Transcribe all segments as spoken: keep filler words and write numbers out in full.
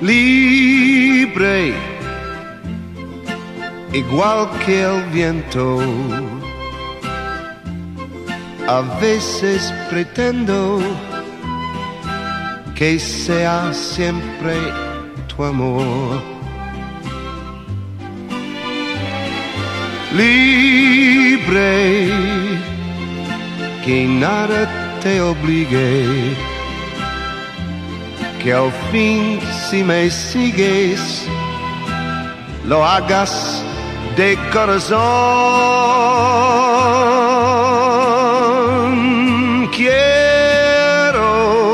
libre, igual que el viento. A veces pretendo que sea siempre tu amor. Libre, que nada te obligue, que al fin si me sigues lo hagas de corazón. Quiero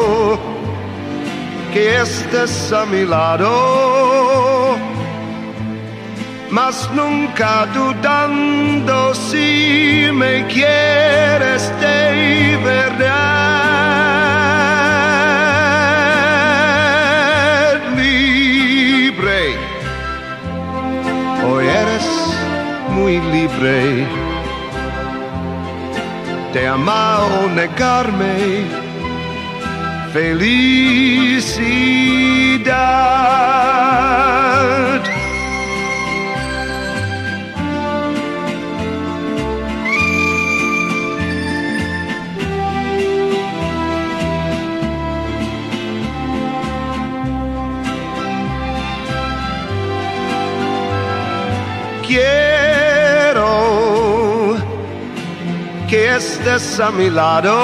que estés a mi lado, mas nunca dudando si me quieres de verdad. Libre, hoy eres muy libre de amar o negarme. Felicidad. Quiero que estés a mi lado,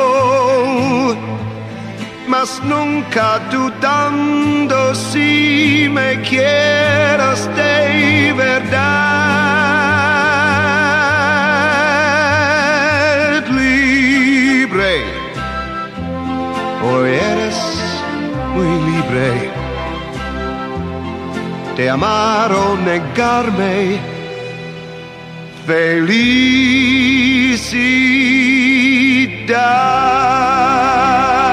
mas nunca dudando si me quieras de verdad. Libre, hoy eres muy libre de amar o negarme. Felicidad.